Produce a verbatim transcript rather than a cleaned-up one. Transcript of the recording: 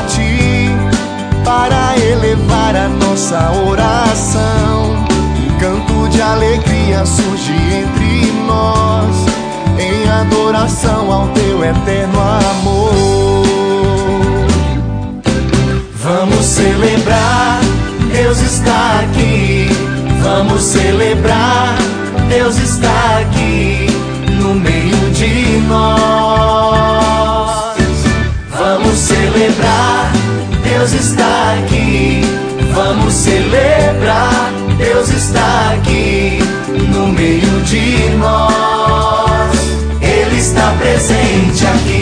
Ti para elevar a nossa oração. Um canto de alegria surge entre nós, em adoração ao Teu eterno amor. Vamos celebrar, Deus está aqui. Vamos celebrar, Deus está aqui no meio de nós. Vamos celebrar, Deus está aqui. Vamos celebrar, Deus está aqui no meio de nós. Ele está presente aqui.